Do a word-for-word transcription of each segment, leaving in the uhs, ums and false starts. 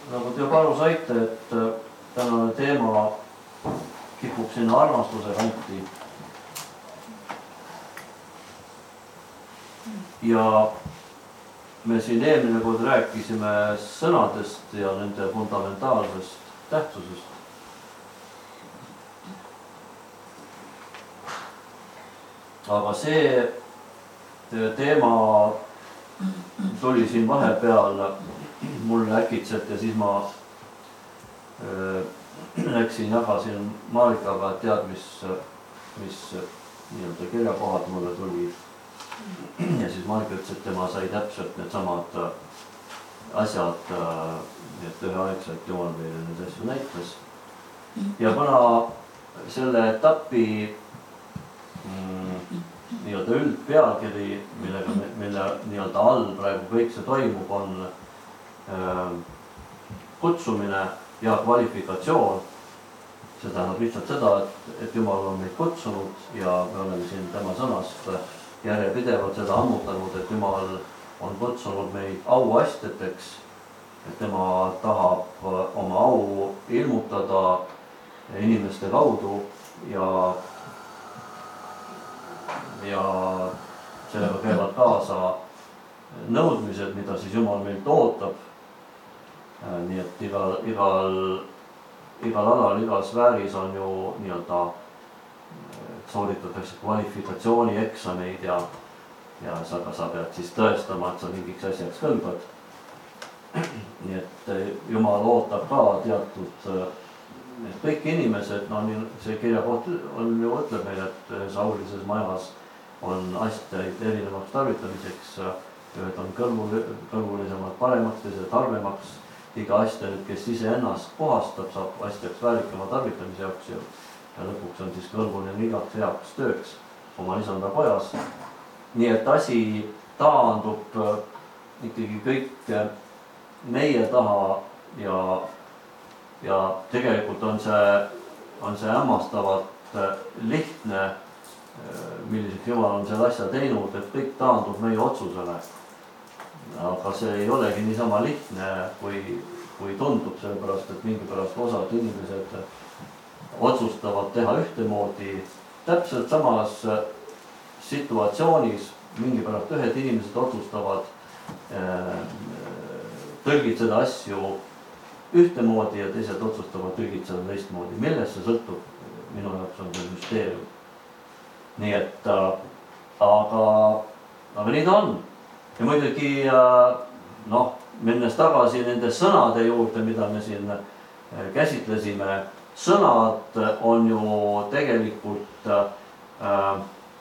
nagu te juba aru saite, et tänane teema kipub sinna armastuse kanti. Ja me siin eelmine kord rääkisime sõnadest ja nende fundamentaalsest tähtsusest. Aga see teema tuli siin vahepeal mulle äkitselt ja siis ma äh, läksin, jagasin Marikaga, et tead, mis, mis nii-öelda kirjakohad mulle tuli. Ja siis Marika ütles, et tema sai täpselt need samad asjad, et üheaegselt Jumal meile need asju näitas. Ja kuna selle etapi mm, nii-öelda üldpealkiri, millega, mille nii-öelda all praegu kõik see toimub, on äh, kutsumine ja kvalifikatsioon. See tähendab lihtsalt seda, et, et Jumal on meid kutsunud ja me oleme siin tema sõnast järjepidevalt seda ammutanud, et Jumal on kutsunud meid auastjateks, et tema tahab oma au ilmutada inimeste kaudu ja, ja sellega käivad kaasa nõudmised, mida siis Jumal meilt ootab. Nii et igal, igal, igal alal, igal sfääris on ju nii-öelda sooritatakse kvalifikatsiooni eksameid ja, ja sa, sa pead siis tõestama, et sa mingiks asjaks kõlbad. Nii et Jumal ootab ka teatud, et kõik inimesed, no see kirjakoht on ju ütleb meile, et saulises majas on astjaid erinevaks tarvitamiseks, ühed on kõlvul, kõlvulisemad paremaks, teised harvemaks. Iga astja, kes ise ennast puhastab, saab astjaks väärikama tarvitamise jaoks ja, ja lõpuks on siis kõlvuline igaks heaks tööks oma isanda pojas. Nii et asi taandub ikkagi kõik meie taha ja, ja tegelikult on see, on see hämmastavalt lihtne, milliseks Jumal on selle asja teinud, et kõik taandub meie otsusele. Aga see ei olegi niisama lihtne, kui, kui tundub, sellepärast, et mingi pärast osad inimesed otsustavad teha ühtemoodi. Täpselt samas situatsioonis mingi pärast ühed inimesed otsustavad tõlgitseda asju ühtemoodi ja teised otsustavad tõlgitseda teistmoodi. Millest see sõltub? Minu jaoks on see müsteerium. Nii et, aga, aga nii ta on. Ja muidugi, noh, minnes tagasi nende sõnade juurde, mida me siin käsitlesime, sõnad on ju tegelikult äh,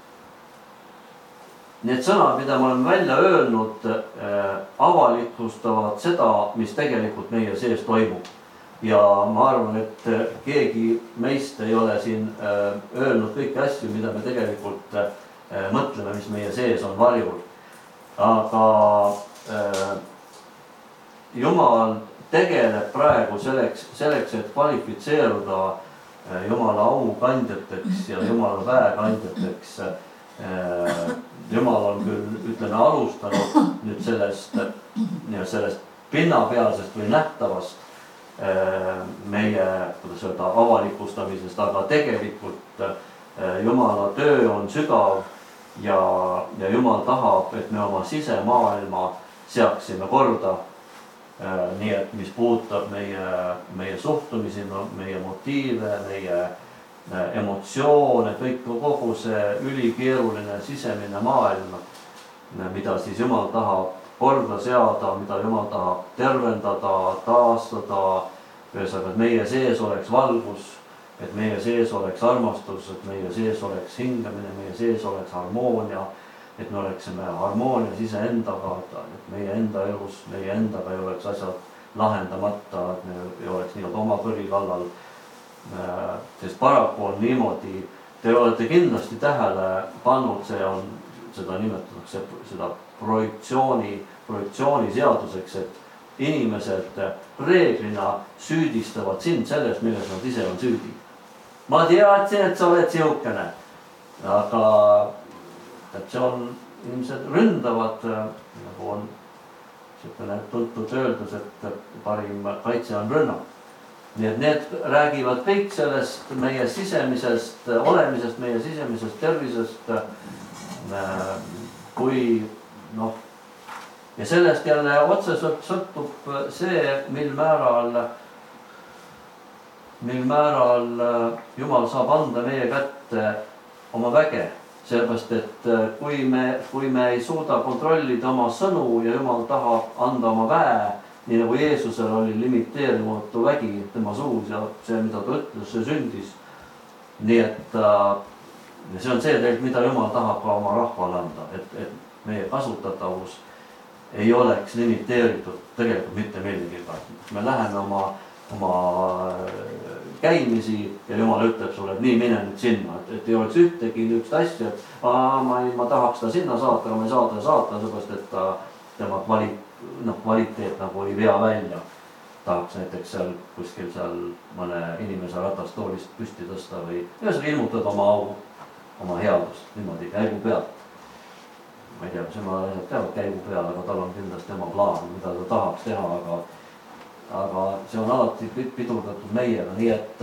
need sõnad, mida me oleme välja öelnud, äh, avalikustavad seda, mis tegelikult meie sees toimub. Ja ma arvan, et keegi meist ei ole siin äh, öelnud kõiki asju, mida me tegelikult äh, mõtleme, mis meie sees on varjul. Aga äh, Jumal tegeleb praegu selleks, selleks, et kvalifitseeruda äh, Jumala au kandjateks ja Jumala väe kandjateks. Äh, Jumal on küll, ütleme, alustanud nüüd sellest, sellest pinnapealsest või nähtavast äh, meie, kuidas öelda, avalikustamisest, aga tegelikult äh, Jumala töö on sügav. Ja, ja Jumal tahab, et me oma sisemaailma seaksime korda. Nii et mis puudutab meie, meie suhtumisi, meie motiive, meie emotsioone, kõik kogu see ülikeeruline sisemine maailm, mida siis Jumal tahab korda seada, mida Jumal tahab tervendada, taastada, ühesõnaga, et meie sees oleks valgus, et meie sees oleks armastus, et meie sees oleks hingamine, meie sees oleks harmoonia, et me oleksime harmoonias iseendaga, et meie enda elus, meie endaga ei oleks asjad lahendamata, et me ei oleks nii-öelda oma kõri kallal. Sest paraku on niimoodi, te olete kindlasti tähele pannud, see on, seda nimetatakse seda projektsiooni, projektsiooni seaduseks, et inimesed reeglina süüdistavad sind selles, milles nad ise on süüdi. Ma teadsin, et sa oled siukene, aga et see on, inimesed ründavad, nagu on siukene tuntud öeldus, et parim kaitse on rünnak. Nii et need räägivad kõik sellest meie sisemisest olemisest, meie sisemisest tervisest, kui noh, ja sellest jälle otseselt sõltub see, mil määral, mil määral Jumal saab anda meie kätte oma väge. Sellepärast, et kui me, kui me ei suuda kontrollida oma sõnu ja Jumal tahab anda oma väe, nii nagu Jeesusel oli limiteerimatu vägi tema suus ja see, mida ta ütles, see sündis. Nii et see on see tegelikult, mida Jumal tahab ka oma rahvale anda, et, et meie kasutatavus ei oleks limiteeritud tegelikult mitte milligiga. Me läheme oma, oma käimisi ja Jumal ütleb sulle, et nii mine nüüd sinna, et, et ei oleks ühtegi niisugust asja, et aa, ma, ei, ma tahaks ta sinna saata, aga ma ei saa ta saata, seepärast, et ta, tema kvalit, noh, kvaliteet nagu ei vea välja. Tahaks näiteks seal kuskil seal mõne inimese ratastoolist püsti tõsta või ühesõnaga ilmutada oma au, oma headust, niimoodi käigu pealt. Ma ei tea, kas ema asjad teavad käigu peal, aga tal on kindlasti oma plaan, mida ta tahaks teha, aga, aga see on alati pidurdatud meiega, nii et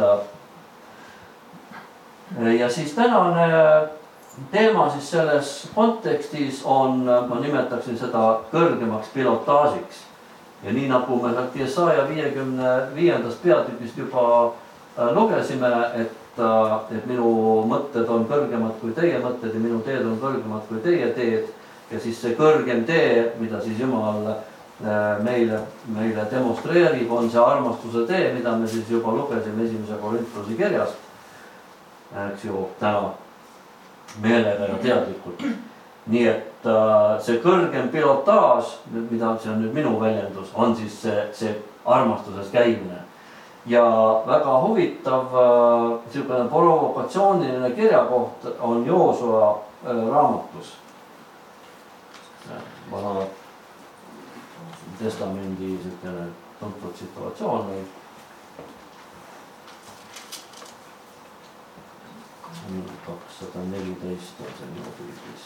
ja siis tänane teema siis selles kontekstis on, ma nimetaksin seda kõrgemaks pilotaažiks. Ja nii nagu me sealt Jesaja viiekümne viiendast peatükist juba lugesime, et, et minu mõtted on kõrgemad kui teie mõtted ja minu teed on kõrgemad kui teie teed. Ja siis see kõrgem tee, mida siis Jumal meile, meile demonstreerib, on see armastuse tee, mida me siis juba lugesime esimese Korintuse kirjast. Eks ju, täna meelega ja teadlikult. Nii et see kõrgem pilotaaž, mida see on nüüd minu väljendus, on siis see, see armastuses käimine. Ja väga huvitav selline provokatsiooniline kirjakoht on Joosua raamatus. Vana testamendi selline tuntud situatsioon või kakssada neliteist on see minu pildis.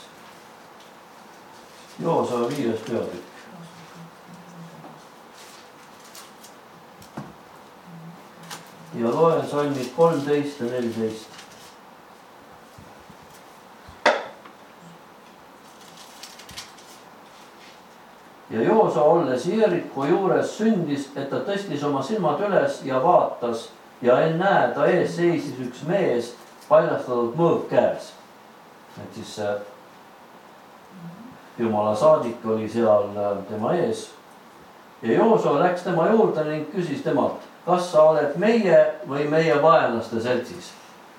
Joosua viies peatükk. Ja loen salmid kolmteist ja neliteist. Ja Joosua olles Jeriko juures sündis, et ta tõstis oma silmad üles ja vaatas ja ennäe, ta ees seisis üks mees paljastatud mõõg käes. Et siis Jumala saadik oli seal tema ees. Ja Joosua läks tema juurde ning küsis temalt, kas sa oled meie või meie vaenlaste seltsis?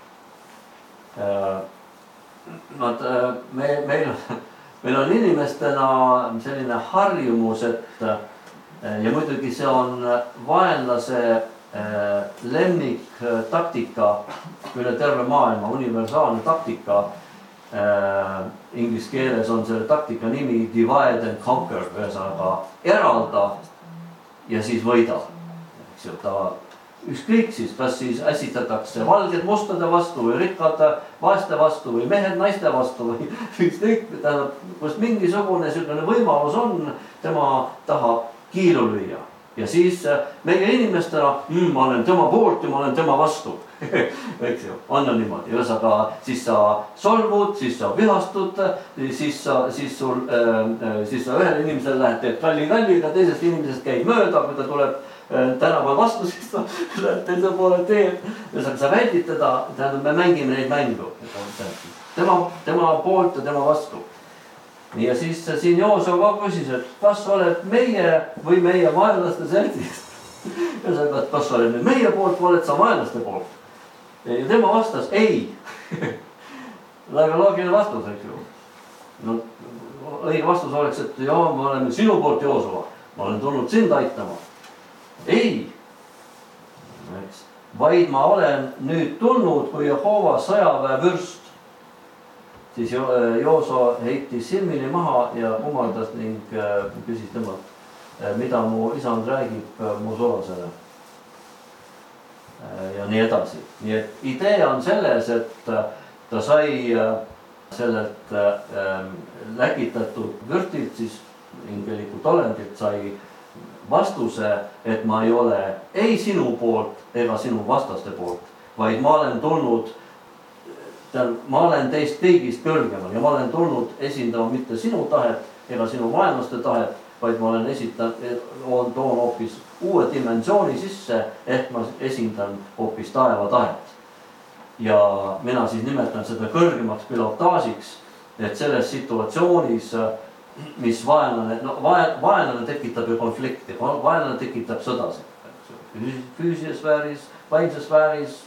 Nad, me, meil, meil on inimestena selline harjumus, et ja muidugi see on vaenlase lemmik taktika üle terve maailma, universaalne taktika. Inglis keeles on selle taktika nimi divide and conquer, ühesõnaga eralda ja siis võida. Ükskõik siis, kas siis ässitatakse valged mustade vastu või rikkad vaeste vastu või mehed naiste vastu või ükskõik, kus mingisugune selline võimalus on, tema tahab kiilu lüüa. Ja siis meie inimestena, mm, ma olen tema poolt ja ma olen tema vastu. Eks ju, on ju niimoodi. Ühesõnaga, siis sa solvud, siis sa vihastud, siis sa, siis sul, äh, siis sa ühel inimesel lähed teed kalli-kalli, ja teisest inimesest käib mööda, kui ta tuleb tänaval vastu, siis ta lähed teise poole teed. Ühesõnaga, sa väldid teda, tähendab, me mängime neid mängu. Tema, tema poolt ja tema vastu. Ja siis siin Joosua ka küsis, et kas oled meie või meie vaenlaste seltsis? Ühesõnaga, et kas oled nüüd meie poolt või oled sa vaenlaste poolt? Ja tema vastas, ei. Väga loogiline vastus, eks ju. No, õige vastus oleks, et jah, me oleme sinu poolt, Joosua. Ma olen tulnud sind aitama. Ei. Vaid ma olen nüüd tulnud kui Jehova sõjaväe vürst. Siis Joosua heitis silmini maha ja kummaldas ning küsis temalt, mida mu isand räägib mu sulasele. Ja nii edasi. Nii et idee on selles, et ta sai sellelt läkitatud vürtilt, siis ingelikult olendilt sai vastuse, et ma ei ole ei sinu poolt ega sinu vastaste poolt, vaid ma olen tulnud, ma olen teist kõigist kõrgemal ja ma olen tulnud esindama mitte sinu tahet ega sinu vaenlaste tahet, vaid ma olen esitan, toon hoopis uue dimensiooni sisse, ehk ma esindan hoopis taeva tahet. Ja mina siis nimetan seda kõrgemaks pilotaažiks, et selles situatsioonis, mis vaenlane, no vaenlane tekitab ju konflikti, vaenlane tekitab sõdasid, füüsilises sfääris, vaimses sfääris,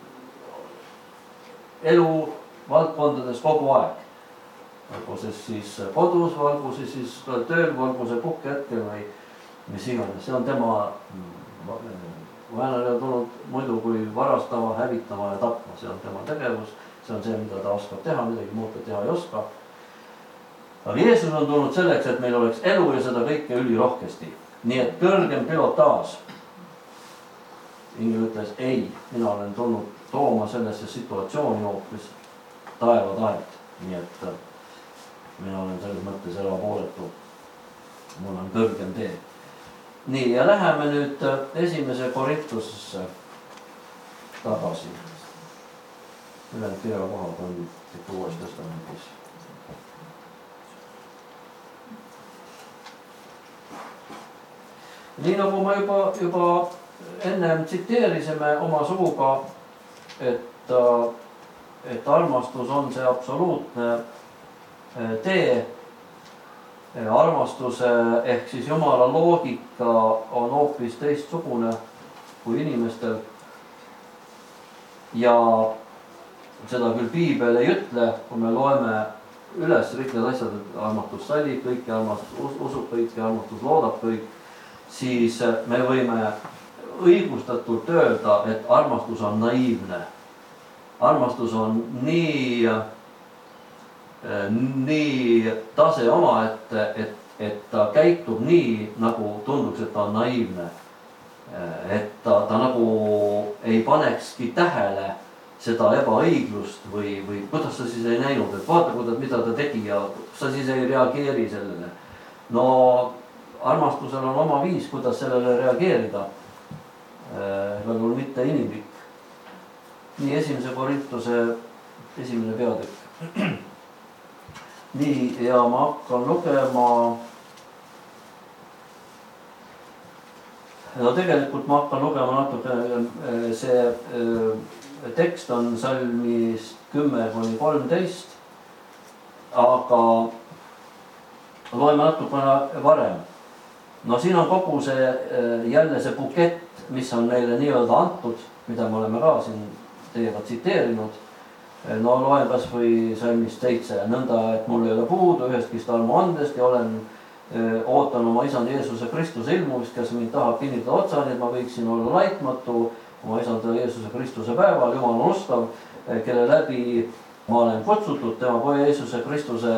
elu valdkondades kogu aeg. Olgu see siis kodus, olgu see siis tööl, olgu see puhkehetkel või mis iganes. See on tema, vaenlane on tulnud muidu kui varastama, hävitama ja tapma. See on tema tegevus, see on see, mida ta oskab teha, midagi muud ta teha ei oska. Aga Jeesus on tulnud selleks, et meil oleks elu ja seda kõike ülirohkesti. Nii et kõrgem pilotaaž. Ingel ütles, ei, mina olen tulnud tooma sellesse situatsiooni hoopis taeva tahet. Nii et mina olen selles mõttes erapooletu. Mul on kõrgem tee. Nii, ja läheme nüüd esimese Korintusesse tagasi. Ülejäänud kirjakohad on ikka Uues Testamendis. Nii nagu ma juba, juba ennem tsiteerisime oma suuga, et, et armastus on see absoluutne tee. Armastuse ehk siis Jumala loogika on hoopis teistsugune kui inimestel. Ja seda küll Piibel ei ütle, kui me loeme üles kõik need asjad, et armastus sallib kõiki, armastus usub kõiki, armastus loodab kõik, siis me võime õigustatult öelda, et armastus on naiivne. Armastus on nii, nii tase oma, et, et, et ta käitub nii, nagu tunduks, et ta on naiivne. Et ta, ta nagu ei panekski tähele seda ebaõiglust või, või kuidas sa siis ei näinud, et vaata, kuidas, mida ta tegi ja sa siis ei reageeri sellele. No armastusel on oma viis, kuidas sellele reageerida. Ega küll mitte inimlik. Nii esimese Korintuse esimene peatükk. Nii, ja ma hakkan lugema. No tegelikult ma hakkan lugema natuke, see tekst on salmist kümme kuni kolmteist, aga loeme natukene varem. No siin on kogu see jälle see bukett, mis on neile nii-öelda antud, mida me oleme ka siin teiega tsiteerinud. No loen kas või salmist seitse. Nõnda, et mul ei ole puudu ühestkist armu andest ja olen ootan oma isand Jeesuse Kristuse ilmumist, kes mind tahab kinnitada otsani, et ma võiksin olla laitmatu oma isand Jeesuse Kristuse päeval. Jumal on ustav, kelle läbi ma olen kutsutud tema poja Jeesuse Kristuse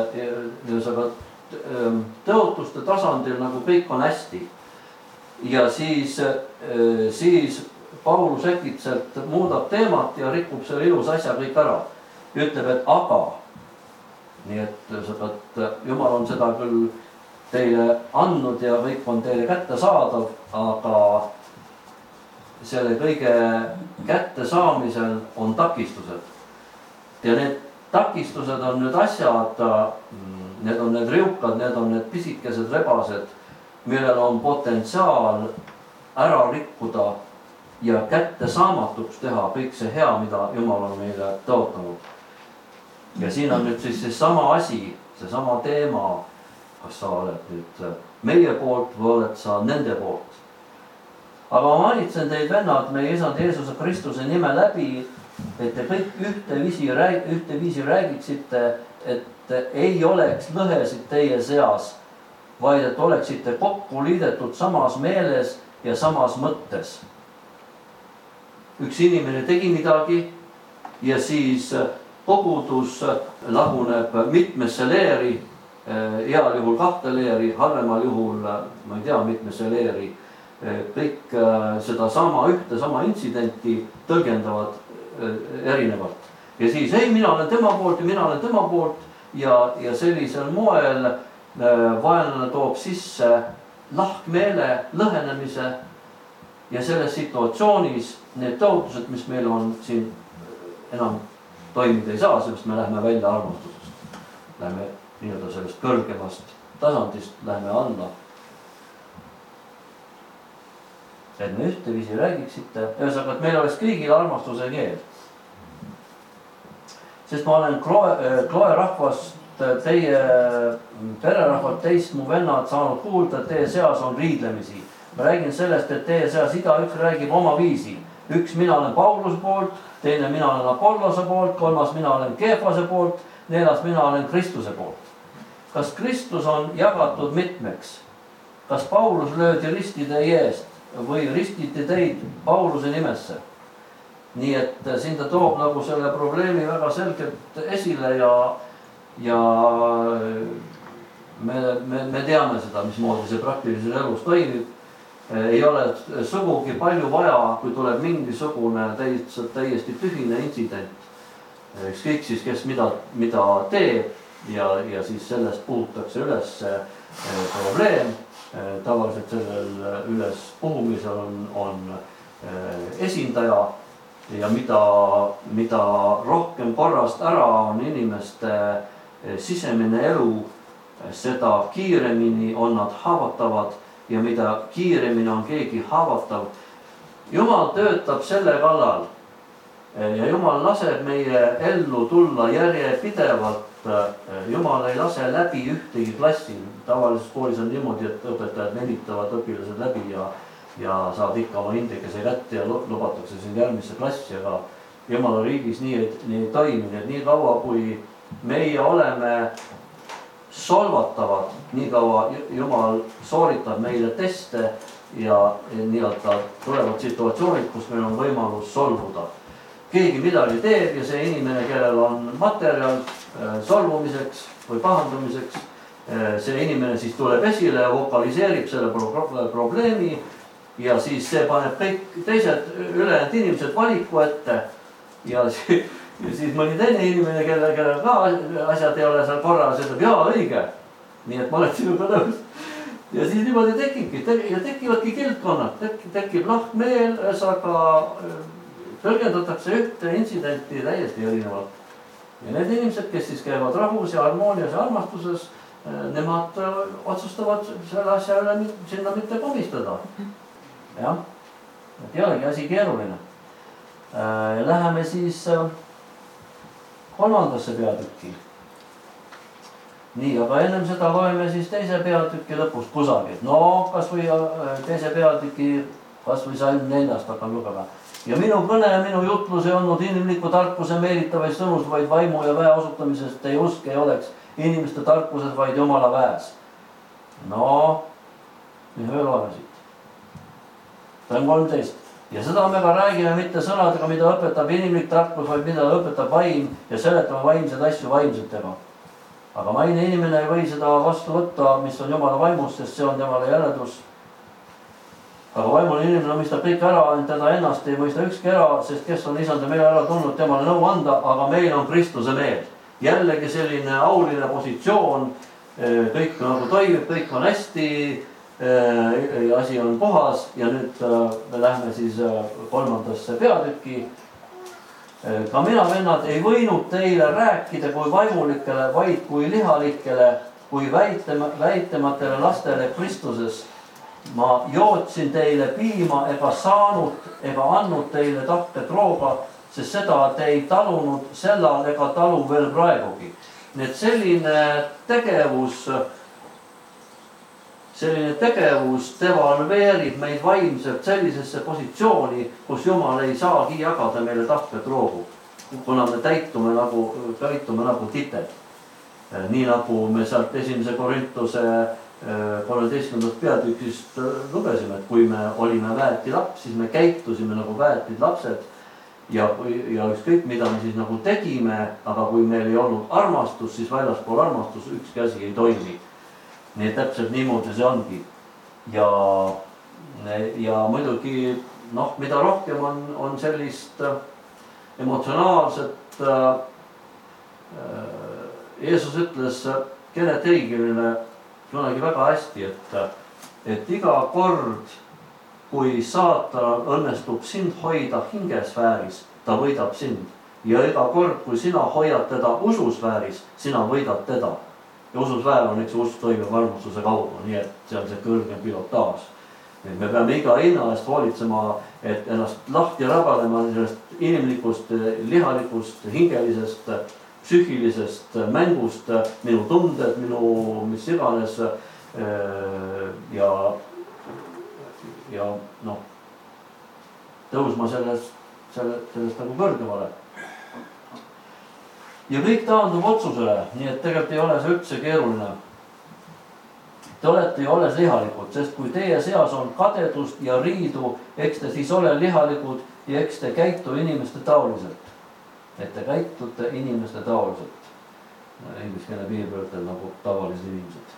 tõotuste tasandil, nagu kõik on hästi. Ja siis, siis Paulus äkitselt muudab teemat ja rikub selle ilus asja kõik ära. Ütleb, et aga, nii et, et Jumal on seda küll teile andnud ja kõik on teile kätte saadav, aga selle kõige kätte saamisel on takistused. Ja need takistused on nüüd asjad, need on need riukad, need on need pisikesed rebased, millel on potentsiaal ära rikkuda ja kätte saamatuks teha kõik see hea, mida Jumal on meile tõotanud. Ja siin on nüüd siis see sama asi, see sama teema, kas sa oled nüüd meie poolt või oled sa nende poolt. Aga ma manitsen teid, vennad, meie isand Jeesuse Kristuse nime läbi, et te kõik ühteviisi, ühteviisi räägiksite, et ei oleks lõhesid teie seas, vaid et oleksite kokku liidetud samas meeles ja samas mõttes. Üks inimene tegi midagi ja siis kogudus laguneb mitmesse leeri, heal juhul kahte leeri, halvemal juhul, ma ei tea, mitmesse leeri. Kõik seda sama ühte, sama intsidenti tõlgendavad erinevalt. Ja siis, ei, mina olen tema poolt ja mina olen tema poolt ja, ja sellisel moel vaenlane toob sisse lahkmeele lõhenemise ja selles situatsioonis need tõotused, mis meil on siin enam toimida ei saa, sellest me lähme välja armastusest. Lähme nii-öelda sellest kõrgemast tasandist, lähme alla. Et me ühteviisi räägiksite, ühesõnaga, et meil oleks kõigil armastuse keel. Sest ma olen Kloe, Kloe rahvast, teie pererahvalt, teist mu vennad saanud kuulda, et teie seas on riidlemisi. Ma räägin sellest, et teie seas igaüks räägib oma viisi. Üks mina olen Pauluse poolt, teine mina olen Apollose poolt, kolmas mina olen Keefase poolt, neljas mina olen Kristuse poolt. Kas Kristus on jagatud mitmeks? Kas Paulus löödi risti teie eest või ristiti teid Pauluse nimesse? Nii et siin ta toob nagu selle probleemi väga selgelt esile ja, ja me, me, me teame seda, mismoodi see praktilises elus toimib. Ei ole sugugi palju vaja, kui tuleb mingisugune täiesti tühine intsident. Ükskõik siis, kes mida, mida teeb ja, ja siis sellest puhutakse üles probleem. Tavaliselt sellel üles puhumisel on, on esindaja ja mida, mida rohkem korrast ära on inimeste sisemine elu, seda kiiremini on nad haavatavad. Ja mida kiiremini on keegi haavatav. Jumal töötab selle kallal ja Jumal laseb meie ellu tulla järjepidevalt. Jumal ei lase läbi ühtegi klassi. Tavalises koolis on niimoodi, et õpetajad venitavad õpilased läbi ja, ja saad ikka oma hindekese kätte ja lubatakse siin järgmisse klassi, aga Jumala riigis nii ei, nii ei toimi. Et nii kaua, kui meie oleme solvatavad, nii kaua Jumal sooritab meile teste ja nii-öelda tulevad situatsioonid, kus meil on võimalus solvuda. Keegi midagi teeb ja see inimene, kellel on materjal solvumiseks või pahandamiseks, see inimene siis tuleb esile ja vokaliseerib selle pro- probleemi ja siis see paneb kõik teised ülejäänud inimesed valiku ette ja siis Ja siis mõni teine inimene, kelle, kelle ka asjad ei ole seal korras, ütleb, jaa, õige. Nii et ma olen sinuga nõus. Ja siis niimoodi tekibki, ja tekivadki kildkonnad, tekib, tekib lahkmeel, ühesõnaga tõlgendatakse ühte intsidenti täiesti erinevalt. Ja need inimesed, kes siis käivad rahus ja harmoonias ja armastuses, nemad otsustavad selle asja üle sinna mitte komistada. Jah, et jällegi asi keeruline. Läheme siis kolmandasse peatükki. Nii, aga ennem seda loeme siis teise peatükki lõpust kusagil. No, kas või teise peatüki, kas või salm neljast hakkab lugema. Ja minu kõne ja minu jutlus ei olnud inimliku tarkuse meelitavaid sõnus, vaid vaimu ja väe osutamisest ei usk ei oleks inimeste tarkuses, vaid Jumala väes. No, mis me loeme siit? See on kolmteist. Ja seda me ka räägime mitte sõnadega, mida õpetab inimlik tarkus, vaid mida õpetab vaim ja seletame vaimsed asju vaimsetega. Aga maine inimene ei või seda vastu võtta, mis on Jumala vaimust, sest see on temale jäledus. Aga vaimul inimene mõistab kõik ära, teda ennast ei mõista ükski ära, sest kes on isanda meile ära tulnud temale nõu anda, aga meil on Kristuse meel. Jällegi selline auline positsioon, kõik nagu toimib, kõik on hästi, asi on puhas ja nüüd me lähme siis kolmandasse peatükki. Ka mina, vennad, ei võinud teile rääkida kui vaimulikele, vaid kui lihalikele, kui väitema, väitematele lastele Kristuses. Ma jootsin teile piima ega saanud ega andnud teile tahket rooga, sest seda te ei talunud sellal ega talu veel praegugi. Nii et selline tegevus Selline tegevus devalveerib meid vaimselt sellisesse positsiooni, kus Jumal ei saagi jagada meile tahket roogu, kuna me täitume nagu, täitume nagu tited. Nii nagu me sealt esimese Korintuse kolmeteistkümnendast peatükist lugesime, et kui me olime väeti laps, siis me käitusime nagu väetid lapsed ja, ja ükskõik mida me siis nagu tegime, aga kui meil ei olnud armastus, siis väljaspool armastus ükski asi ei toimi. Nii täpselt niimoodi see ongi. Ja, ja muidugi, noh, mida rohkem on, on sellist emotsionaalset, Jeesus ütles Kenneth Haginile kunagi väga hästi, et et iga kord, kui saatan õnnestub sind hoida hingesfääris, ta võidab sind. Ja iga kord, kui sina hoiad teda ususfääris, sina võidad teda. Ja ususfäär on üks usk toimib armastuse kaudu, nii et see on see kõrgem pilotaaž. Me peame iga hinna eest hoolitsema, et ennast lahti rabalema sellest inimlikust, lihalikust, hingelisest, psüühilisest mängust, minu tunded, minu mis iganes ja, ja noh, tõusma sellest, sellest, sellest nagu kõrgemale. Ja kõik taandub otsusele, nii et tegelikult ei ole see üldse keeruline. Te olete ju olles lihalikud, sest kui teie seas on kadedust ja riidu, eks te siis ole lihalikud ja eks te käitu inimeste taoliselt. Et te käitute inimeste taoliselt. Ingliskeelne piibel ütleb nagu tavalised inimesed.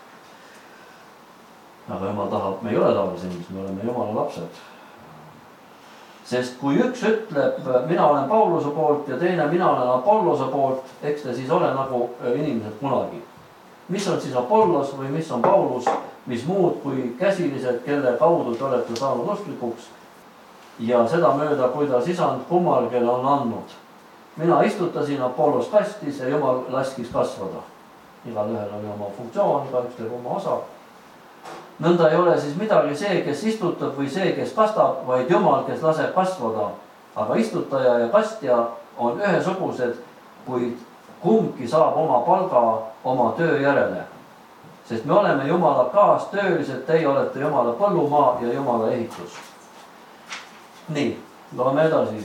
Aga Jumal tahab, me ei ole tavalised inimesed, me oleme Jumala lapsed. Sest kui üks ütleb, mina olen Pauluse poolt ja teine mina olen Apollose poolt, eks te siis ole nagu inimesed kunagi. Mis on siis Apollos või mis on Paulus, mis muud kui käsilised, kelle kaudu te olete saanud usklikuks ja seda mööda, kuidas isand kummalgele on andnud. Mina istutasin, Apollos kastis ja Jumal laskis kasvada. Igal ühel oli oma funktsioon, iga üks teeb oma osa. Nõnda ei ole siis midagi see, kes istutab või see, kes kastab, vaid Jumal, kes laseb kasvada. Aga istutaja ja kastja on ühesugused, kuid kumbki saab oma palga oma töö järele. Sest me oleme Jumala kaastöölised, teie olete Jumala põllumaa ja Jumala ehitus. Nii, loeme edasi.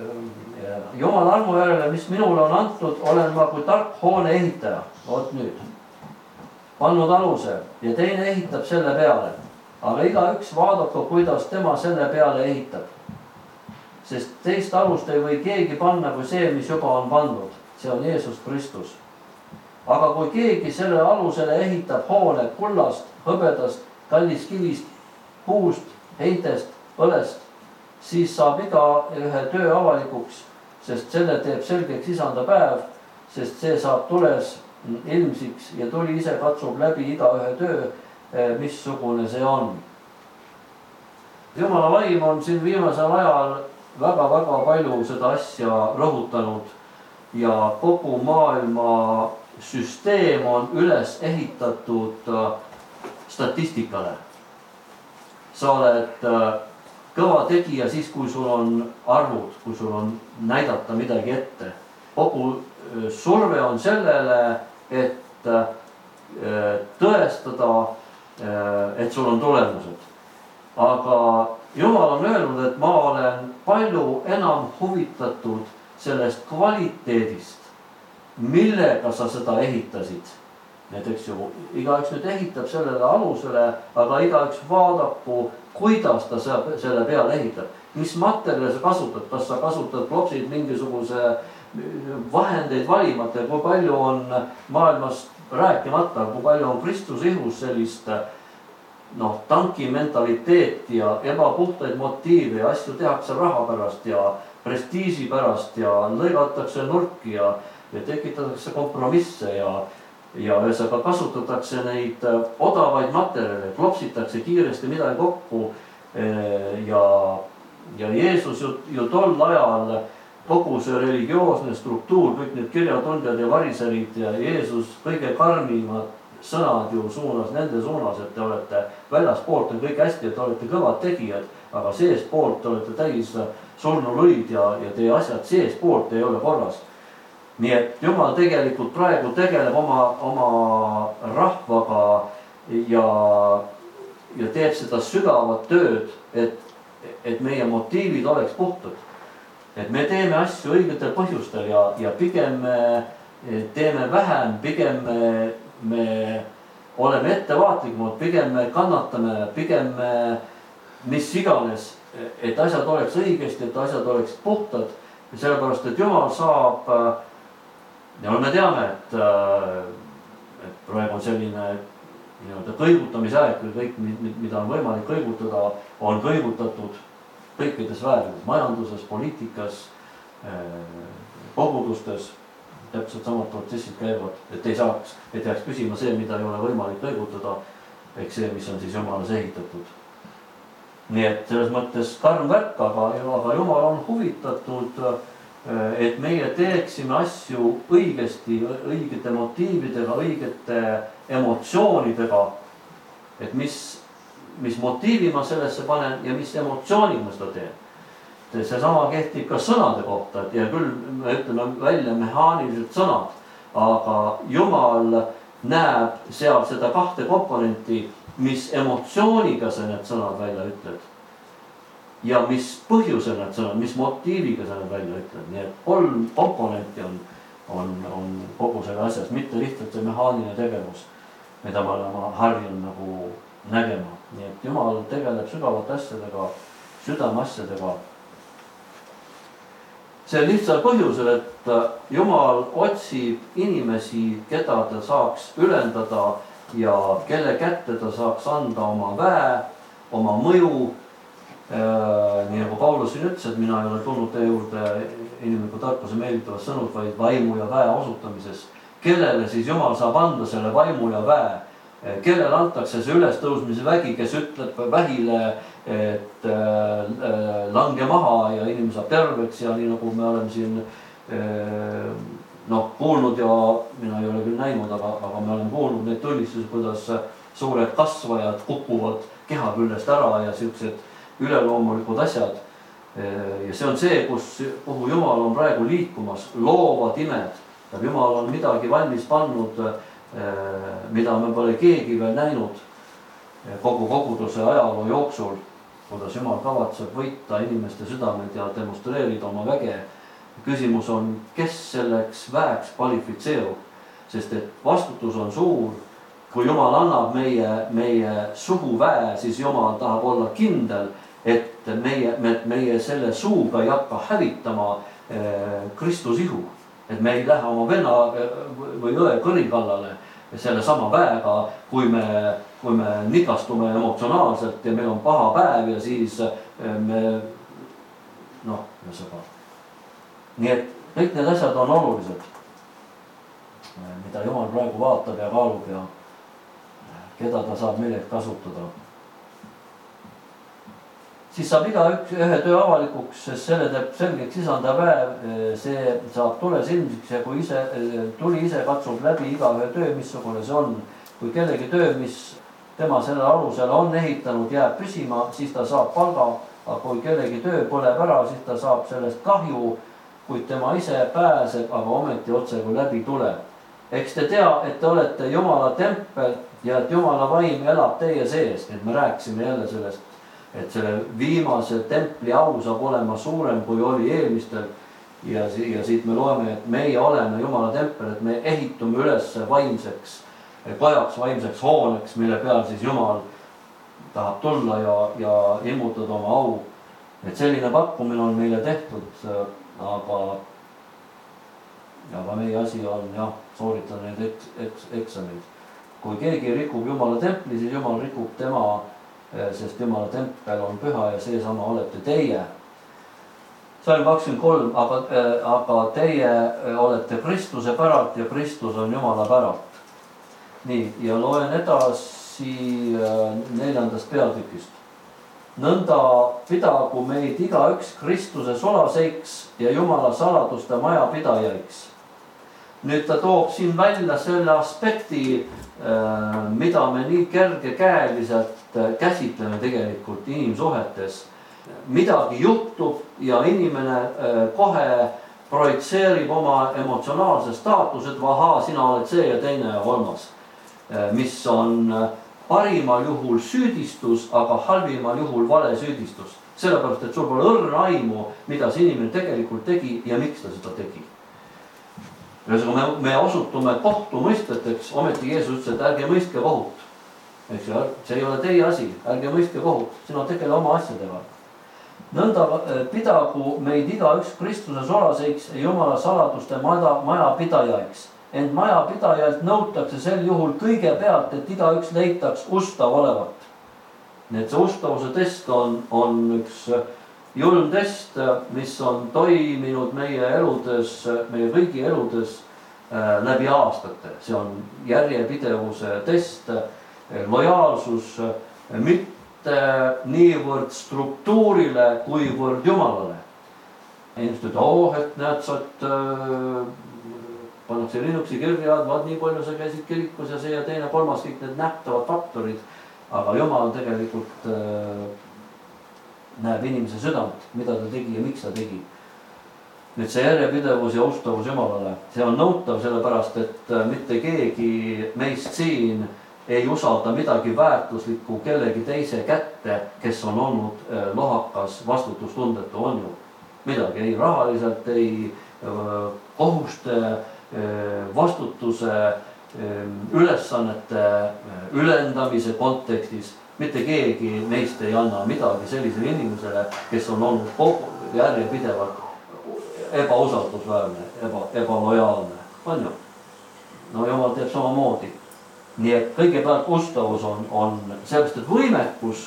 Jumala armu järele, mis minule on antud, olen ma kui tark hoone ehitaja. Oot nüüd. Pannud aluse ja teine ehitab selle peale. Aga iga üks vaadata, kuidas tema selle peale ehitab. Sest teist alust ei või keegi panna kui see, mis juba on pandud. See on Jeesus Kristus. Aga kui keegi selle alusele ehitab hoone kullast, hõbedast, kalliskivist, puust, heintest, õlest, siis saab iga ühe töö avalikuks, sest selle teeb selgeks isanda päev, sest see saab tules ilmsiks ja tuli ise katsub läbi iga ühe töö, missugune see on. Jumala vaim on siin viimasel ajal väga-väga palju seda asja rõhutanud ja kogu maailma süsteem on üles ehitatud statistikale. Sa oled kõva tegija siis, kui sul on arvud, kui sul on näidata midagi ette. Kogu surve on sellele, et tõestada, et sul on tulemused. Aga Jumal on öelnud, et ma olen palju enam huvitatud sellest kvaliteedist, millega sa seda ehitasid. Näiteks ju igaüks nüüd ehitab sellele alusele, aga igaüks vaadaku, kuidas ta selle peale ehitab. Mis materjali sa kasutad, kas sa kasutad klopsid mingisuguse vahendeid valimata, kui palju on maailmas rääkimata, kui palju on Kristus ihus sellist noh, tanki mentaliteeti ja ebapuhtaid motiive ja asju tehakse raha pärast ja prestiisi pärast ja lõigatakse nurki ja, ja tekitatakse kompromisse ja, ja ühesõnaga kasutatakse neid odavaid materjale, klopsitakse kiiresti midagi kokku ja, ja Jeesus ju, ju tol ajal kogu see religioosne struktuur, kõik need kirjatundjad ja variserid ja Jeesus kõige karmimad sõnad ju suunas nende suunas, et te olete väljaspoolt on kõik hästi, et te olete kõvad tegijad, aga seespoolt te olete täis surnulõid ja, ja teie asjad seespoolt ei ole korras. Nii et Jumal tegelikult praegu tegeleb oma, oma rahvaga ja, ja teeb seda sügavat tööd, et, et meie motiivid oleks puhtad. Et me teeme asju õigetel põhjustel ja, ja pigem me teeme vähem, pigem me, me oleme ettevaatlikumad, pigem me kannatame, pigem me mis iganes, et asjad oleks õigesti, et asjad oleks puhtad. Sellepärast, et Jumal saab, ja me teame, et, et praegu on selline nii-öelda kõigutamise aeg, kui kõik, mida on võimalik kõigutada, on kõigutatud kõikides väärades, majanduses, poliitikas, kogudustes, täpselt samad protsessid käivad, et ei saaks, et jääks küsima see, mida ei ole võimalik kõigutada. eks see, mis on siis Jumalas ehitatud. Nii et selles mõttes karm värk, aga, aga Jumal on huvitatud, et meie teeksime asju õigesti, õigete motiividega, õigete emotsioonidega, et mis, mis motiivi ma sellesse panen ja mis emotsiooni ma seda teen. See sama kehtib ka sõnade kohta, et ja küll me ütleme välja mehaanilised sõnad, aga Jumal näeb seal seda kahte komponenti, mis emotsiooniga sa need sõnad välja ütled ja mis põhjusel need sõnad, mis motiiviga sa need välja ütled. Nii et kolm komponenti on, on, on kogu selle asjas, mitte lihtsalt see mehaaniline tegevus, mida ma olen harjunud nagu nägema. Nii et Jumal tegeleb sügavate asjadega, südame asjadega. See lihtsal põhjusel, et Jumal otsib inimesi, keda ta saaks ülendada ja kelle kätte ta saaks anda oma väe, oma mõju. Nii nagu Paulus siin ütles, et mina ei ole tulnud teie juurde inimliku tarkuse meelitavas sõnud, vaid vaimu ja väe osutamises. Kellele siis Jumal saab anda selle vaimu ja väe? Kellele antakse see ülestõusmise vägi, kes ütleb vähile, et lange maha ja inimene saab terveks ja nii nagu me oleme siin noh, kuulnud ja mina ei ole küll näinud, aga, aga me oleme kuulnud neid tunnistusi, kuidas suured kasvajad kukuvad keha küljest ära ja siuksed üleloomulikud asjad. Ja see on see, kus, kuhu Jumal on praegu liikumas, loovad imed. Jumal on midagi valmis pannud, mida me pole keegi veel näinud kogu koguduse ajaloo jooksul, kuidas Jumal kavatseb võita inimeste südamed ja demonstreerida oma väge. Küsimus on, kes selleks väeks kvalifitseerub, sest et vastutus on suur. Kui Jumal annab meie, meie suhu väe, siis Jumal tahab olla kindel, et meie, meie selle suuga ei hakka hävitama Kristus ihu. Et me ei lähe oma venna või õe kõri kallale selle sama väega, kui me, kui me nikastume emotsionaalselt ja meil on paha päev ja siis me, noh, me saab. Nii et kõik need asjad on olulised, mida Jumal praegu vaatab ja kaalub ja keda ta saab millegi kasutada. Siis saab iga üks, ühe töö avalikuks, sest selle teeb selgeks isanda päev, see saab tule silmsiks ja kui ise, tuli ise katsub läbi iga ühe töö, missugune see on. Kui kellegi töö, mis tema selle alusel on ehitanud, jääb püsima, siis ta saab palga, aga kui kellegi töö põleb ära, siis ta saab sellest kahju, kuid tema ise pääseb, aga ometi otse kui läbi tule. Eks te tea, et te olete Jumala tempel ja et Jumala vaim elab teie sees, et me rääkisime jälle sellest, et selle viimase templi au saab olema suurem kui oli eelmistel ja, ja siit me loeme, et meie oleme Jumala tempel, et me ehitume üles vaimseks kojaks, vaimseks hooneks, mille peal siis Jumal tahab tulla ja, ja ilmutada oma au. Et selline pakkumine on meile tehtud, aga, aga meie asi on jah, sooritada neid eks, eks, eksameid. Kui keegi rikub Jumala templi, siis Jumal rikub tema, sest Jumala tempel on püha ja seesama olete teie. Salm kakskümmend kolm, aga, aga teie olete Kristuse päralt ja Kristus on Jumala päralt. Nii, ja loen edasi neljandast peatükist. Nõnda pidagu meid igaüks Kristuse solaseiks ja Jumala saladuste majapidajaiks. Nüüd ta toob siin välja selle aspekti, mida me nii kergekäeliselt käsitleme tegelikult inimsuhetes. Midagi juhtub ja inimene kohe projitseerib oma emotsionaalse staatused, vahaa, sina oled see ja teine ja kolmas, mis on parimal juhul süüdistus, aga halvimal juhul vale süüdistus. Sellepärast, et sul pole õrna aimu, mida see inimene tegelikult tegi ja miks ta seda tegi. Me, me osutume kohtumõisteteks, ometi Jeesus ütles, et ärge mõistke kohut. Eks ju, see ei ole teie asi, ärge mõistke kohut, sina tegele oma asjadega. Nõnda pidagu meid igaüks Kristuse solaseiks ja Jumala saladuste maja, majapidajaiks. Ent majapidajalt nõutakse sel juhul kõige pealt, et igaüks leitaks ustav olevat. Nii et see ustavuse test on, on üks julm test, mis on toiminud meie eludes, meie kõigi eludes läbi aastate. See on järjepidevuse test lojaalsus mitte niivõrd struktuurile, kuivõrd Jumalale. Inimesed ütlevad, oh, et näed, sa et pannakse Linuxi kirjad, vaat nii palju sa käisid kirikus ja see ja teine kolmas, kõik need nähtavad faktorid, aga Jumal tegelikult äh, näeb inimese südant, mida ta tegi ja miks ta tegi. Nüüd see järjepidevus ja ustavus Jumalale, see on nõutav sellepärast, et mitte keegi meist siin ei usalda midagi väärtuslikku kellegi teise kätte, kes on olnud äh, lohakas, vastutustundetu, on ju. Midagi, ei rahaliselt, ei äh, kohuste, vastutuse, ülesannete ülendamise kontekstis. Mitte keegi meist ei anna midagi sellisele inimesele, kes on olnud kogu järjepidevalt ebausaldusväärne, eba, ebalojaalne. On ju? No Jumal teeb samamoodi. Nii et kõigepealt ustavus on, on sellest, et võimekus,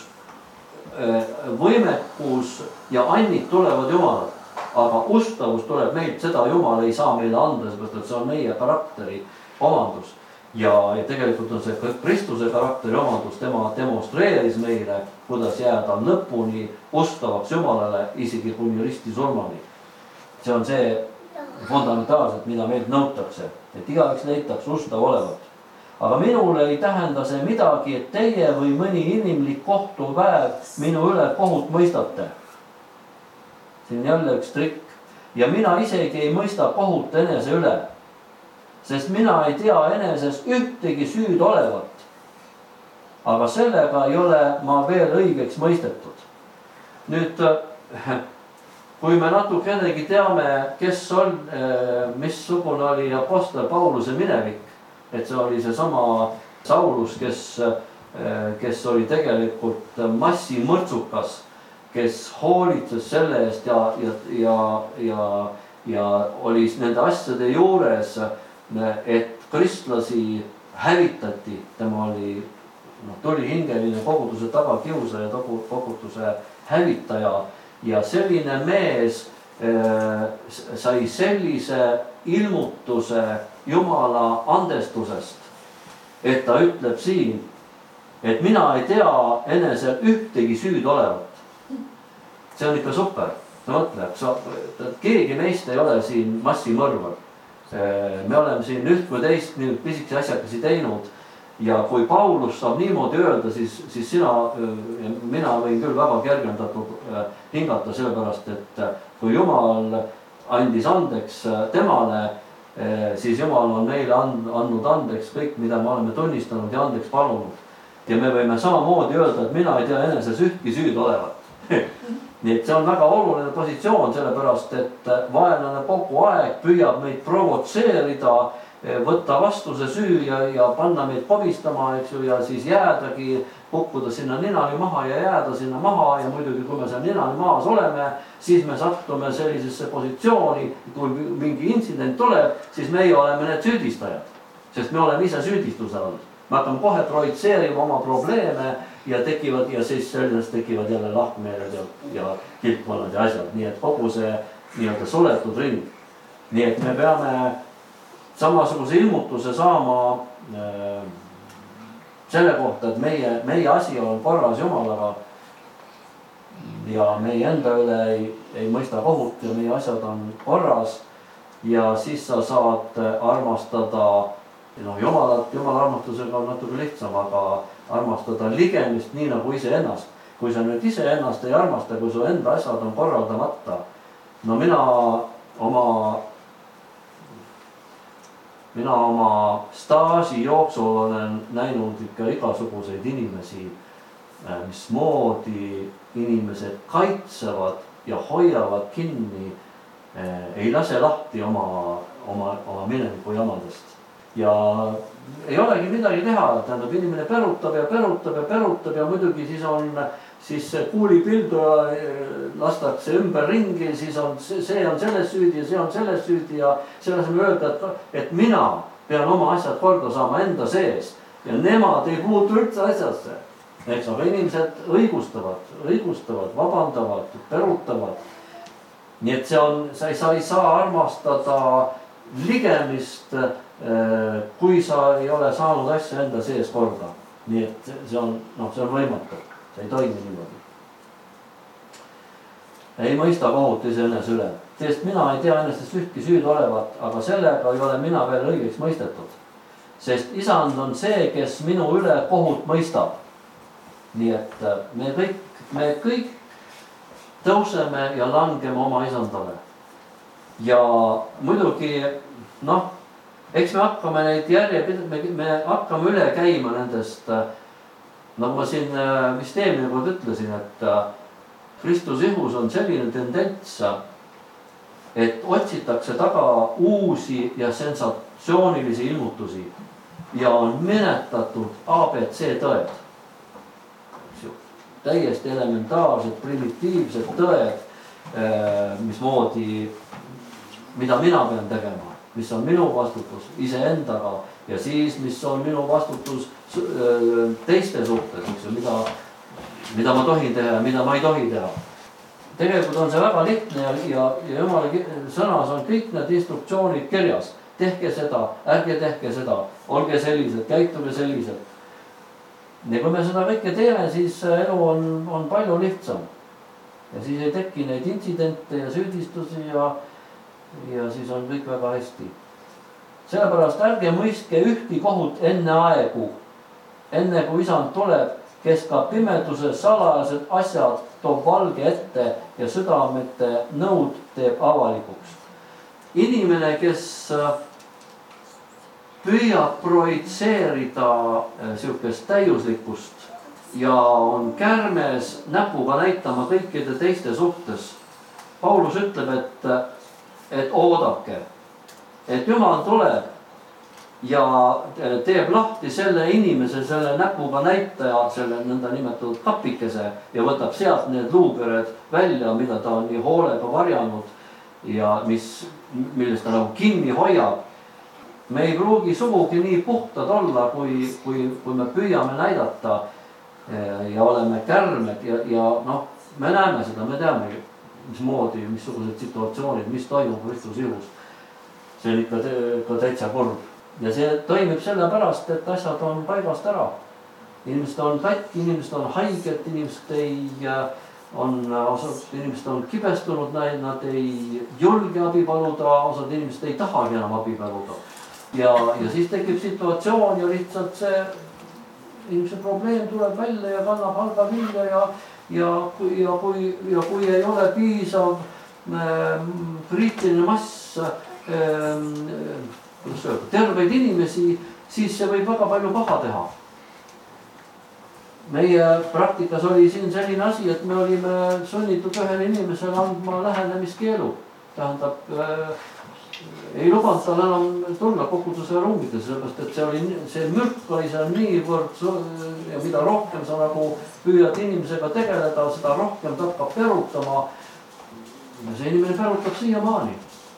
võimekus ja annid tulevad Jumalalt. Aga ustavus tuleb meilt, seda Jumal ei saa meile anda, seepärast, et see on meie karakteri omandus. Ja, ja tegelikult on see Kristuse karakteri omandus, tema demonstreeris meile, kuidas jääda lõpuni ustavaks Jumalale, isegi kuni risti surmani. See on see fundamentaalselt, mida meilt nõutakse, et igaüks leitaks ustav olevat. Aga minule ei tähenda see midagi, et teie või mõni inimlik kohtupäev minu üle kohut mõistate. See on jälle üks trikk. Ja mina isegi ei mõista kohut enese üle, sest mina ei tea eneses ühtegi süüd olevat. Aga sellega ei ole ma veel õigeks mõistetud. Nüüd, kui me natukenegi teame, kes on, missugune oli apostel Pauluse minevik, et see oli see sama Saulus, kes, kes oli tegelikult massimõrtsukas, kes hoolitses selle eest ja, ja, ja, ja, ja oli nende asjade juures, et kristlasi hävitati. Tema oli no, tulihingeline koguduse tagakiusaja ja koguduse hävitaja. Ja selline mees äh, sai sellise ilmutuse Jumala andestusest, et ta ütleb siin, et mina ei tea enesel ühtegi süüd olevat. See on ikka super. Sa mõtled, keegi meist ei ole siin massimõrvar. Me oleme siin üht või teist pisikesi asjakesi teinud ja kui Paulus saab niimoodi öelda, siis, siis sina, mina võin küll väga kergendatud hingata sellepärast, et kui Jumal andis andeks temale, siis Jumal on meile andnud andeks kõik, mida me oleme tunnistanud ja andeks palunud. Ja me võime samamoodi öelda, et mina ei tea eneses ühtki süüd olevat. Nii et see on väga oluline positsioon, sellepärast, et vaenlane kogu aeg püüab meid provotseerida, võtta vastu see süü ja, ja panna meid komistama, eks ju, ja siis jäädagi, kukkuda sinna ninani maha ja jääda sinna maha ja muidugi, kui me seal ninani maas oleme, siis me sattume sellisesse positsiooni, kui mingi intsident tuleb, siis meie oleme need süüdistajad, sest me oleme ise süüdistuse all. Me hakkame kohe projitseerima oma probleeme ja tekivad ja siis sellest tekivad jälle lahkmeeled ja, ja kilpkonnad ja asjad. Nii et kogu see nii-öelda suletud ring. Nii et me peame samasuguse ilmutuse saama äh, selle kohta, et meie, meie asi on korras Jumalaga ja meie enda üle ei, ei mõista kohut ja meie asjad on korras ja siis sa saad armastada no, Jumalat, Jumala armastusega on natuke lihtsam, aga armastada ligemist nii nagu ise ennast. Kui sa nüüd ise ennast ei armasta, kui su enda asjad on korraldamata, no mina oma, mina oma staaži jooksul olen näinud ikka igasuguseid inimesi, mismoodi inimesed kaitsevad ja hoiavad kinni, ei lase lahti oma, oma, oma mineviku jamadest. Ja ei olegi midagi teha, tähendab inimene perutab ja perutab ja perutab ja muidugi siis on siis kuulipildu lastakse ümber ringi, siis on see on selles süüdi ja see on selles süüdi ja selles on öelda, et, et mina pean oma asjad korda saama enda sees ja nemad ei puutu üldse asjasse. Eks, aga inimesed õigustavad, õigustavad, vabandavad, perutavad. Nii et see on, sa ei, sa ei saa armastada ligemist, kui sa ei ole saanud asja enda sees korda. nii et see on, noh, see on võimatu, see ei toimi niimoodi. Ei mõista kohut iseenese üle, sest mina ei tea ennastest ühtki süüd olevat, aga sellega ei ole mina veel õigeks mõistetud. Sest isand on see, kes minu üle kohut mõistab. Nii et me kõik, me kõik tõuseme ja langeme oma isandale. Ja muidugi, noh, eks me hakkame neid järjepidevalt, me, me hakkame üle käima nendest, nagu ma siin vist eelmine kord ütlesin, et Kristus ihus on selline tendents, et otsitakse taga uusi ja sensatsioonilisi ilmutusi ja on menetatud A B C tõed. Täiesti elementaarsed, primitiivsed tõed, mismoodi, mida mina pean tegema, mis on minu vastutus iseendaga ja siis, mis on minu vastutus teiste suhtes, eks ju, mida, mida ma tohin teha ja mida ma ei tohi teha. Tegelikult on see väga lihtne ja, ja, ja Jumala sõnas on kõik need instruktsioonid kirjas. Tehke seda, ärge tehke seda, olge sellised, käituge sellised. Ja kui me seda kõike teeme, siis elu on, on palju lihtsam. Ja siis ei teki neid intsidente ja süüdistusi ja, ja siis on kõik väga hästi. Sellepärast ärge mõistke ühti kohut enne aegu, enne kui isand tuleb, kes ka pimeduse salajased asjad toob valge ette ja südamete nõud teeb avalikuks. Inimene, kes püüab projitseerida sihukest täiuslikkust ja on kärmes näpuga näitama kõikide teiste suhtes. Paulus ütleb, et, et oodake, et Jumal tuleb ja teeb lahti selle inimese, selle näpuga näitaja, selle nõnda nimetatud kapikese ja võtab sealt need luupered välja, mida ta on nii hoolega varjanud ja mis, millest ta nagu kinni hoiab. Me ei pruugi sugugi nii puhtad olla, kui, kui, kui me püüame näidata ja oleme kärmed ja, ja noh, me näeme seda, me teame, mismoodi, missugused situatsioonid, mis toimub Kristus ihus. See on ikka, ikka täitsa kurb. Ja see toimib sellepärast, et asjad on paigast ära. Inimesed on katki, inimesed on haiged, inimesed ei on, osad inimesed on kibestunud, nad ei julge abi paluda, osad inimesed ei tahagi enam abi paluda. Ja, ja siis tekib situatsioon ja lihtsalt see inimese probleem tuleb välja ja kannab halba vilja ja, ja, ja, kui, ja kui ei ole piisav äh, kriitiline mass äh, kuidas öelda, terveid inimesi, siis see võib väga palju paha teha. Meie praktikas oli siin selline asi, et me olime sunnitud ühele inimesele andma lähenemiskeelu. Tähendab, äh, ei lubanud tal enam tulla koguduse ruumides, sellepärast, et see, oli, see mürk oli seal niivõrd ja mida rohkem sa nagu püüad inimesega tegeleda, seda rohkem ta hakkab perutama. Ja see inimene perutab siiamaani.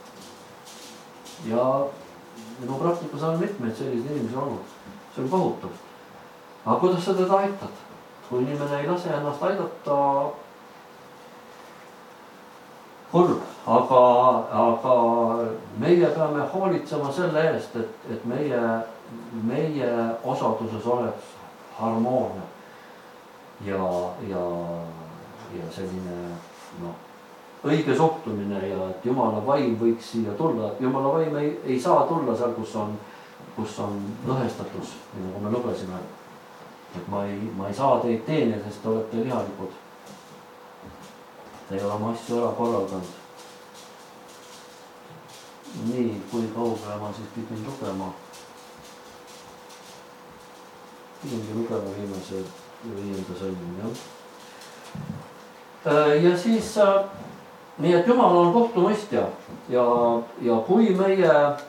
Ja minu praktikas on mitmeid selliseid inimesi olnud. See on kohutav. Aga kuidas sa teda aitad? Kui inimene ei lase ennast aidata, kurb, aga, aga meie peame hoolitsema selle eest, et, et meie, meie osaduses oleks harmoonia ja, ja, ja selline no, õige suhtumine ja et Jumala vaim võiks siia tulla. Jumala vaim ei, ei saa tulla seal, kus on, kus on lõhestatus, nagu me lugesime. Et ma ei, ma ei saa teid teenida, sest te olete lihalikud. Te ei ole oma asju ära korraldanud. Nii, kui kaugele ma siis pidin lugema. Pidingi lugema viimase viienda sõlmin, jah. Ja siis, nii et Jumal on kohtumõistja ja, ja kui meie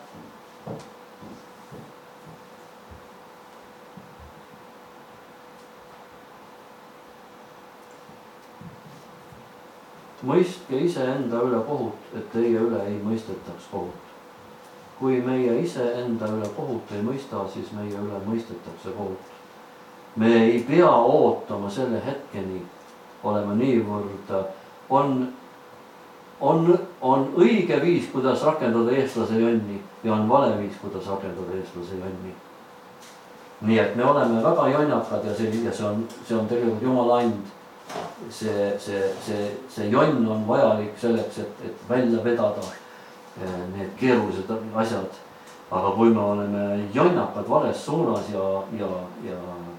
mõistke ise enda üle kohut, et teie üle ei mõistetaks kohut. Kui meie ise enda üle kohut ei mõista, siis meie üle mõistetakse kohut. Me ei pea ootama selle hetkeni, olema niivõrd, on, on, on õige viis, kuidas rakendada eestlase jonni ja on vale viis, kuidas rakendada eestlase jonni. nii et me oleme väga jonnakad ja see, ja see on, see on tegelikult Jumala and. See, see, see, see jonn on vajalik selleks, et, et välja vedada need keerulised asjad. Aga kui me oleme jonnakad vales suunas ja, ja, ja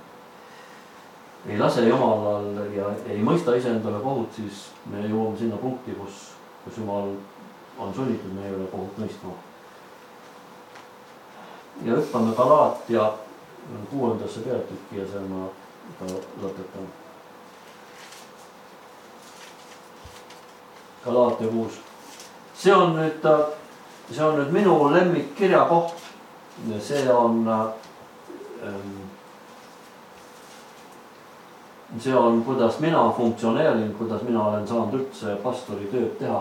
ei lase Jumalal ja ei mõista iseendale kohut, siis me jõuame sinna punkti, kus, kus Jumal on sunnitud meie üle kohut mõistma. Ja hüppame Galaatia kuuendasse peatükki ja seal ma ka lõpetan. Galaatia kuus. See on nüüd, see on nüüd minu lemmik kirjakoht. See on, see on, kuidas mina funktsioneerin, kuidas mina olen saanud üldse pastori tööd teha.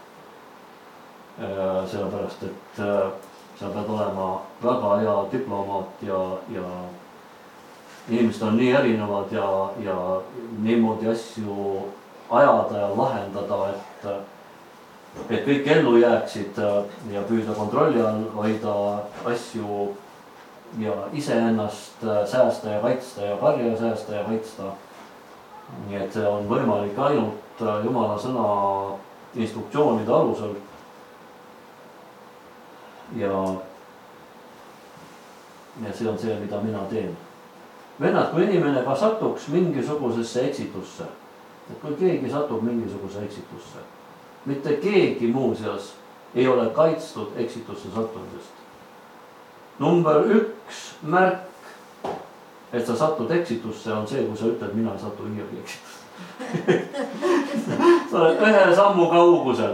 Sellepärast, et sa pead olema väga hea diplomaat ja, ja inimesed on nii erinevad ja, ja niimoodi asju ajada ja lahendada, et et kõik ellu jääksid ja püüda kontrolli all hoida asju ja iseennast säästa ja kaitsta ja karja säästa ja kaitsta. Nii et see on võimalik ainult Jumala sõna instruktsioonide alusel. Ja, ja see on see, mida mina teen. Vennad, kui inimene ka satuks mingisugusesse eksitusse, et kui keegi satub mingisuguse eksitusse, mitte keegi muuseas ei ole kaitstud eksitusse sattumisest. Number üks märk, et sa satud eksitusse, on see, kui sa ütled, mina ei satu iiagi eksitusse. Sa oled ühe sammu kaugusel.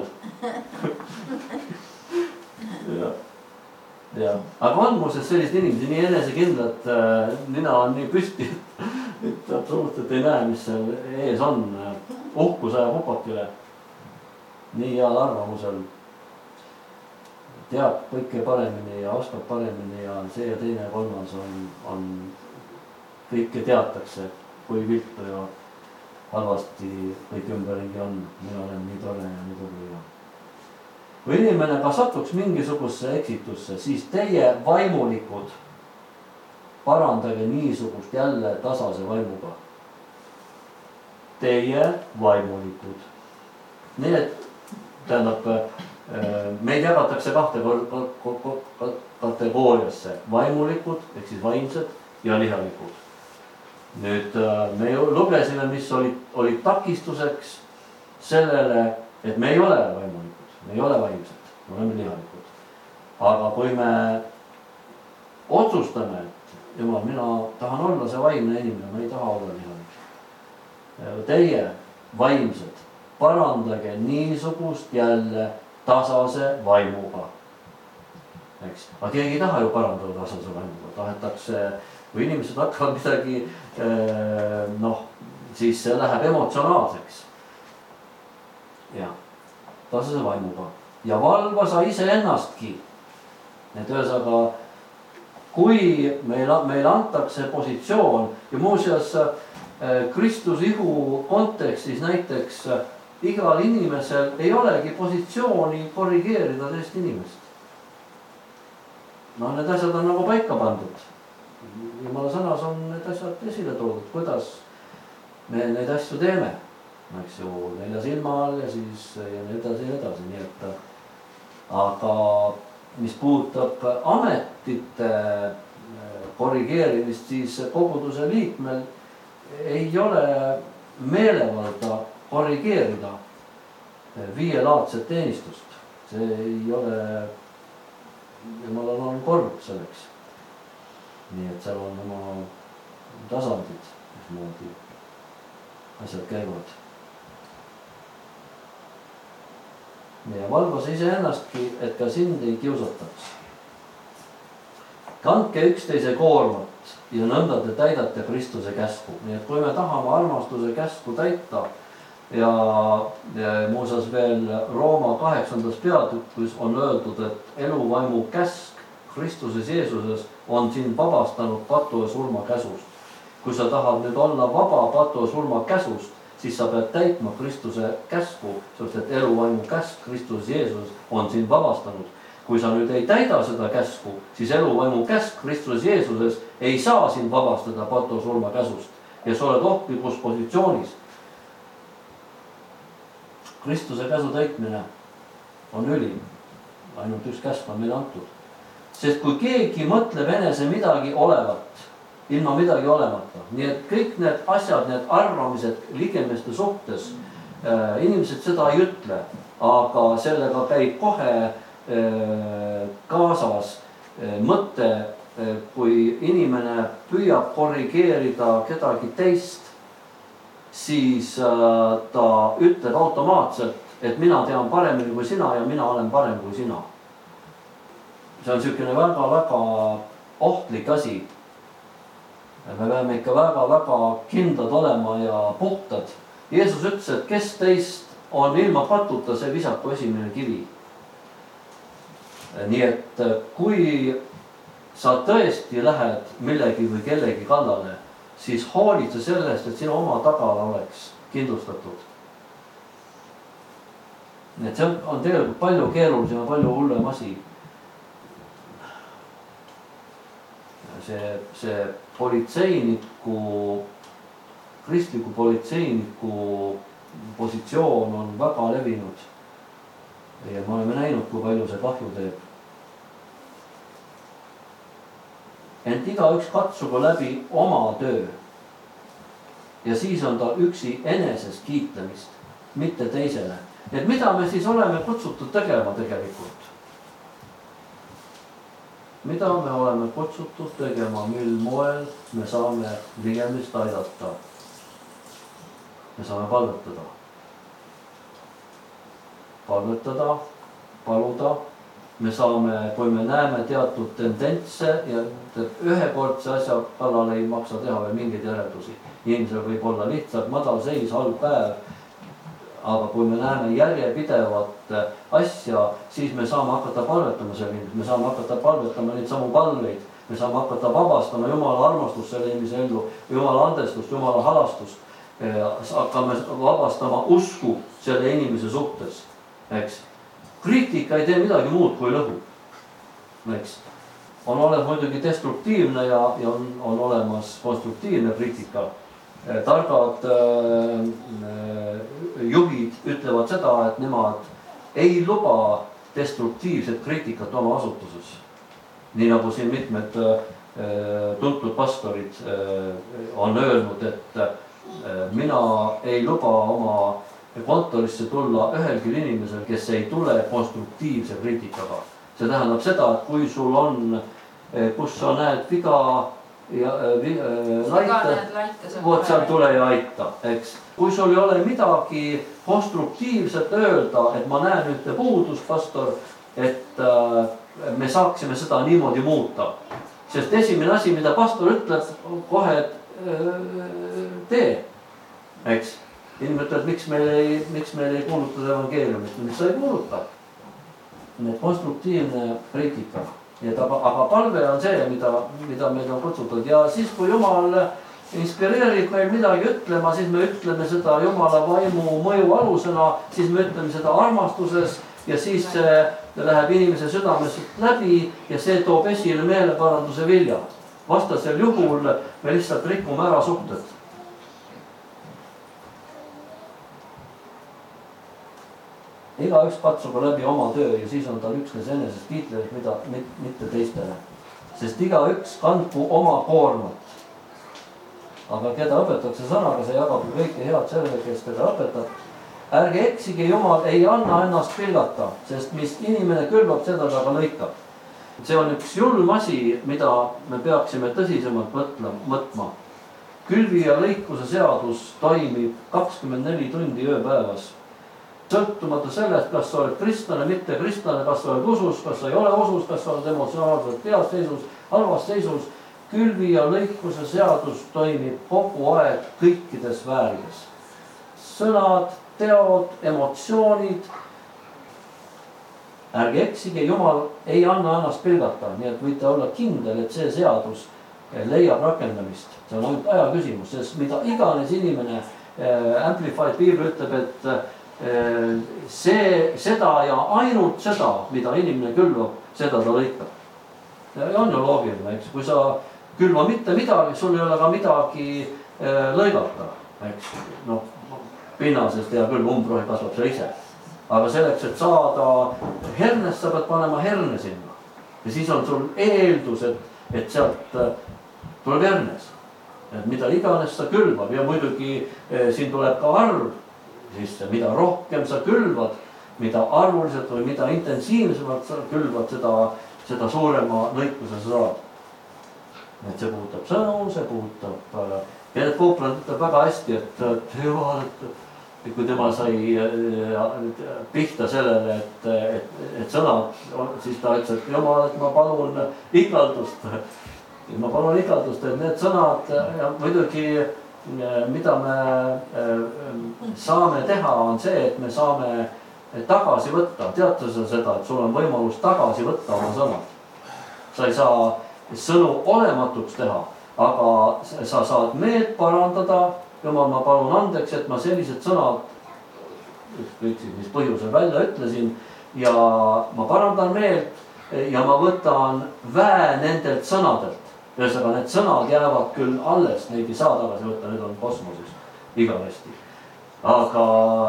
ja, ja. Aga on muuseas sellist inimesi nii enesekindlat, nina on nii püsti, et absoluutselt ei näe, mis seal ees on. Uhkus ajab upakile. Nii heal arvamusel teab kõike paremini ja oskab paremini ja see ja teine ja kolmas on, on kõike teatakse, kui viltu ja halvasti kõik ümberringi on. Mina olen nii tore ja nii tubli ja kui inimene ka satuks mingisugusesse eksitusse, siis teie vaimulikud parandage niisugust jälle tasase vaimuga. Teie vaimulikud. Need tähendab, meid jagatakse kahte kategooriasse. Vaimulikud, ehk siis vaimsed ja lihalikud. Nüüd me lugesime, mis olid, olid takistuseks sellele, et me ei ole vaimulikud, me ei ole vaimsed, me oleme lihalikud. Aga kui me otsustame, et Jumal, mina tahan olla see vaimne inimene, ma ei taha olla lihalik. Teie vaimsed, parandage niisugust jälle tasase vaimuga. Eks? Aga keegi ei taha ju parandada tasase vaimuga. Tahetakse, kui inimesed hakkavad midagi, noh, siis see läheb emotsionaalseks. Ja, tasase vaimuga. Ja valva sa ise ennastki. Et ühesaga, kui meil, meil antakse positsioon ja muuseas Kristus ihu kontekstis näiteks igal inimesel ei olegi positsiooni korrigeerida teist inimest. No need asjad on nagu paika pandud. Jumala sõnas on need asjad esile toodud, kuidas me neid asju teeme. Eks ju, nelja silma all ja siis ja nii edasi ja edasi. Nii et, aga mis puudutab ametite korrigeerimist, siis koguduse liikmel ei ole meelevalda korrigeerida viielaadset teenistust. See ei ole, Jumalal on kord selleks. Nii et seal on oma tasandid, mismoodi asjad käivad. Ja valva sa ise ennastki, et ka sind ei kiusataks. Kandke üksteise koormat ja nõnda te täidate Kristuse käsku. Nii et kui me tahame armastuse käsku täita ja, ja muuseas veel Rooma kaheksandas peatükis on öeldud, et eluvaimu käsk Kristuses Jeesuses on sind vabastanud patu ja surma käsust. Kui sa tahad nüüd olla vaba patu ja surma käsust, siis sa pead täitma Kristuse käsku, sest et eluvaimu käsk Kristuses Jeesuses on sind vabastanud. kui sa nüüd ei täida seda käsku, siis eluvaimu käsk Kristus Jeesuses ei saa sind vabastada patosurma käsust ja sa oled ohtlikus positsioonis. Kristuse käsu täitmine on ülim, ainult üks käsk on meile antud. Sest kui keegi mõtleb enese midagi olevat, ilma midagi olemata, nii et kõik need asjad, need arvamised ligemeste suhtes, äh, inimesed seda ei ütle, aga sellega käib kohe äh, kaasas äh, mõte, äh, kui inimene püüab korrigeerida kedagi teist, siis äh, ta ütleb automaatselt, et mina tean paremini kui sina ja mina olen parem kui sina. See on niisugune väga-väga ohtlik asi. Me peame ikka väga-väga kindlad olema ja puhtad. Jeesus ütles, et kes teist on ilma patuta, see visaku esimene kivi. Nii et kui sa tõesti lähed millegi või kellegi kallale, siis hoolitse sellest, et sinu oma tagala oleks kindlustatud. Nii et see on tegelikult palju keerulisem ja palju hullem asi. See, see politseiniku, kristliku politseiniku positsioon on väga levinud. Ja me oleme näinud, kui palju see kahju teeb. Ent igaüks katsugu läbi oma töö. Ja siis on ta üksi enesest kiitlemist, mitte teisele. Et mida me siis oleme kutsutud tegema tegelikult? Mida me oleme kutsutud tegema, mil moel me saame ligemist aidata? Me saame palvetada. Palvetada, paluda. Me saame, kui me näeme teatud tendentse ja ühekordse asja kallal ei maksa teha veel mingeid järeldusi. Inimesel võib olla lihtsalt madal seis, halb päev. Aga kui me näeme järjepidevat asja, siis me saame hakata palvetama selle inimese. Me saame hakata palvetama neid samu palveid. Me saame hakata vabastama Jumala armastust selle inimese ellu, Jumala andestust, Jumala halastust. Hakkame vabastama usku selle inimese suhtes. Eks? Kriitika ei tee midagi muud kui lõhu. Eks? On olemas muidugi destruktiivne ja, ja on, on olemas konstruktiivne kriitika. Targad äh, juhid ütlevad seda, et nemad ei luba destruktiivset kriitikat oma asutuses. Nii nagu siin mitmed äh, tuntud pastorid äh, on öelnud, et äh, mina ei luba oma kontorisse tulla ühelgi inimesel, kes ei tule konstruktiivse kriitikaga. See tähendab seda, et kui sul on, kus sa näed viga, ja äh, laita, vood seal tule ja aita, eks. Kui sul ei ole midagi konstruktiivset öelda, et ma näen ühte puudust, pastor, et äh, me saaksime seda niimoodi muuta. Sest esimene asi, mida pastor ütleb, kohe äh, tee, eks. Inimene ütleb, miks meil ei, miks meil ei kuuluta evangeeliumit, miks sa ei kuuluta. Need konstruktiivne kriitika. Aga, aga palve on see, mida, mida meil on kutsutud ja siis, kui Jumal inspireerib meil midagi ütlema, siis me ütleme seda Jumala vaimu mõju alusena, siis me ütleme seda armastuses ja siis see läheb inimese südames läbi ja see toob esile meeleparanduse vilja. Vastasel juhul me lihtsalt rikume ära suhted. Igaüks katsugu läbi oma töö ja siis on tal üksnes enesest kiitlemis, mida mitte teistele. Sest igaüks kandku oma koormat. Aga keda õpetakse sõnaga, see jagab kõike head sellele, kes teda õpetab. Ärge eksige, Jumal ei anna ennast pilgata, sest mis inimene külvab, seda ta ka lõikab. See on üks julm asi, mida me peaksime tõsisemalt mõtma. Külvi ja lõikuse seadus toimib kakskümmend neli tundi ööpäevas. Sõltumata sellest, kas sa oled kristlane, mitte kristlane, kas sa oled usus, kas sa ei ole usus, kas sa oled emotsionaalselt heas seisus, halvas seisus. Külvi ja lõikuse seadus toimib kogu aeg kõikides sfäärides. Sõnad, teod, emotsioonid. Ärge eksige, Jumal ei anna ennast pilgata, nii et võite olla kindel, et see seadus leiab rakendamist. See on ainult aja küsimus, sest mida iganes inimene, Amplified Bible ütleb, et see, seda ja ainult seda, mida inimene külvab, seda ta lõikab. Ja on ju loogiline, eks, kui sa külva mitte midagi, sul ei ole ka midagi lõigata, eks, noh, pinnasest ja küll umbrohi kasvab sa ise. Aga selleks, et saada hernest, sa pead panema herne sinna. Ja siis on sul eeldus, et, et sealt tuleb hernes. Et mida iganes sa külvad ja muidugi siin tuleb ka arv sisse, mida rohkem sa külvad, mida arvuliselt või mida intensiivsemalt sa külvad, seda, seda suurema lõikuse sa saad. Et see puudutab sõnu, see puudutab, Kenneth Copeland ütleb väga hästi, et, et jumal, et kui tema sai pihta sellele, et, et, et sõnad, siis ta ütles, et jumal, et ma palun ikaldust. Ma palun ikaldust, et need sõnad ja muidugi, mida me saame teha, on see, et me saame tagasi võtta. Teate sa seda, et sul on võimalus tagasi võtta oma sõnad. Sa ei saa sõnu olematuks teha, aga sa saad meelt parandada. Jumal, ma palun andeks, et ma sellised sõnad, ükskõik siis mis põhjusel välja ütlesin, ja ma parandan meelt ja ma võtan väe nendelt sõnadelt. Ühesõnaga, need sõnad jäävad küll alles, neid ei saa tagasi võtta, need on kosmoses igavesti. Aga,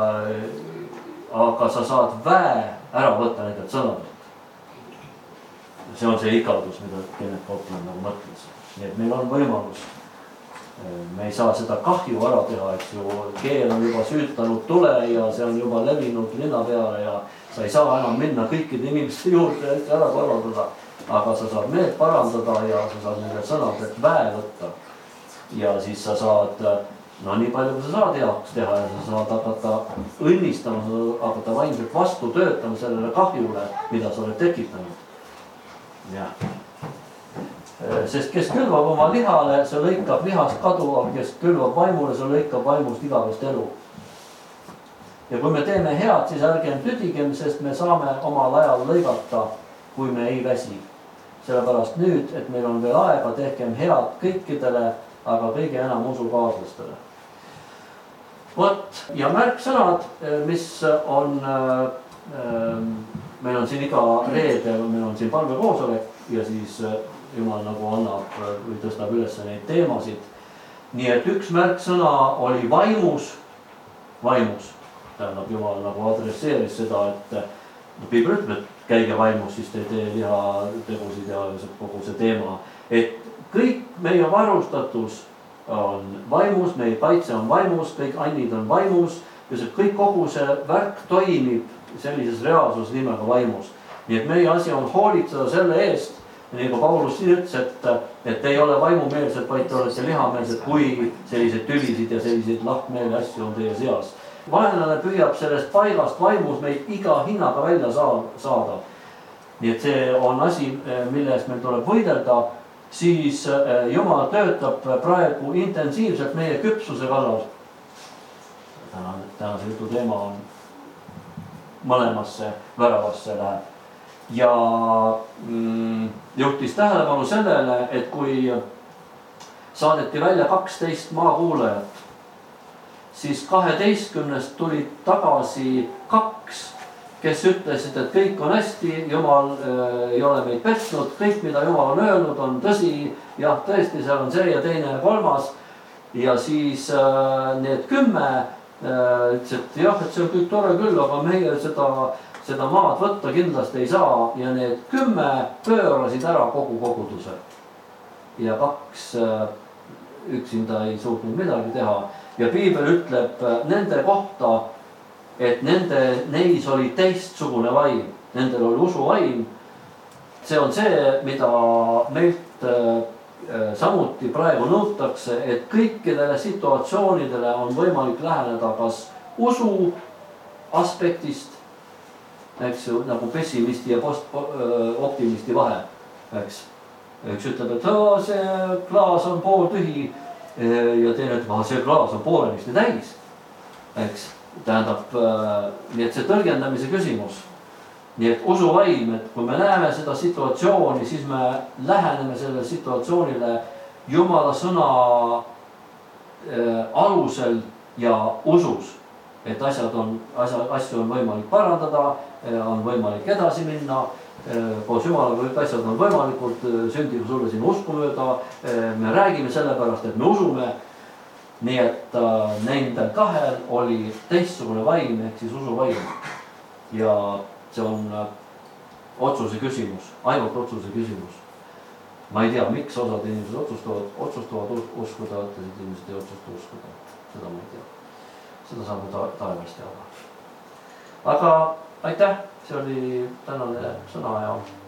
aga sa saad väe ära võtta nendelt sõnadelt. See on see ikaldus, mida Kenneth Copeland nagu mõtles. Nii et meil on võimalus. Me ei saa seda kahju ära teha, eks ju. Keel on juba süütanud tule ja see on juba levinud linna peale ja sa ei saa enam minna kõikide inimeste juurde ära korraldada. Aga sa saad meelt parandada ja sa saad nende sõnadelt väe võtta. Ja siis sa saad, no nii palju kui sa saad heaks teha ja sa saad hakata õnnistama, sa saad hakata vaimselt vastu töötama sellele kahjule, mida sa oled tekitanud. Ja. Sest kes külvab oma lihale, see lõikab lihast kadu, aga kes külvab vaimule, see lõikab vaimust igavest elu. Ja kui me teeme head, siis ärgem tüdigem, sest me saame omal ajal lõigata, kui me ei väsi. Sellepärast nüüd, et meil on veel aega, tehkem head kõikidele, aga kõige enam usukaaslastele. Võt, ja märksõnad, mis on, meil on siin iga reede, meil on siin palvekoosolek ja siis Jumal nagu annab või tõstab üles neid teemasid. Nii et üks märksõna oli vaimus, vaimus. Tähendab, Jumal nagu adresseeris seda, et Piibel ütleb, et käige vaimus, siis te tee liha tegusid ja kogu see teema. Et kõik meie varustatus on vaimus, meie kaitse on vaimus, kõik annid on vaimus ja see kõik kogu see värk toimib sellises reaalsus nimega vaimus. Nii et meie asi on hoolitseda selle eest, nii kui Paulus siin ütles, et, et ei ole vaimumeelsed, vaid te olete lihameelsed, kui sellised tülisid ja selliseid lahkmeeli asju on teie seas. Vaenlane püüab sellest paigast vaimus meid iga hinnaga välja saada. Nii et see on asi, mille eest meil tuleb võidelda. Siis Jumal töötab praegu intensiivselt meie küpsuse kallal. Tänase jutu teema on mõlemasse väravasse läheb. Ja mm, juhtis tähelepanu sellele, et kui saadeti välja kaksteist maakuulajat, siis kaheteistkümnest tulid tagasi kaks, kes ütlesid, et kõik on hästi, Jumal äh, ei ole meid petnud, kõik, mida Jumal on öelnud, on tõsi, jah, tõesti, seal on see ja teine ja kolmas. Ja siis äh, need kümme äh, ütles, et jah, et see on kõik tore küll, aga meie seda, seda maad võtta kindlasti ei saa. Ja need kümme pöörasid ära kogu koguduse. Ja kaks äh, üksinda ei suutnud midagi teha. Ja Piibel ütleb nende kohta, et nende, neis oli teistsugune vaim, nendel oli usuvaim. See on see, mida meilt samuti praegu nõutakse, et kõikidele situatsioonidele on võimalik läheneda kas usu aspektist, eks ju, nagu pessimisti ja post, optimisti vahe, eks. Üks ütleb, et oh, see klaas on pool tühi. Ja teine ütleb, see klaas on poolenisti täis, eks, tähendab, nii et see tõlgendamise küsimus. Nii et usuvaim, et kui me näeme seda situatsiooni, siis me läheneme selle situatsioonile Jumala sõna alusel ja usus. et asjad on, asja, asju on võimalik parandada, on võimalik edasi minna, koos Jumalaga kõik asjad on võimalikud, sündigu sulle siin usku mööda, me räägime sellepärast, et me usume. Nii et nendel kahel oli teistsugune vaim ehk siis usuvaim ja see on otsuse küsimus, ainult otsuse küsimus. Ma ei tea, miks osad inimesed otsustavad, otsustavad uskuda, teised inimesed ei otsusta uskuda, seda ma ei tea. Seda saame ta taevast teada. Aga aitäh, see oli tänane sõna ja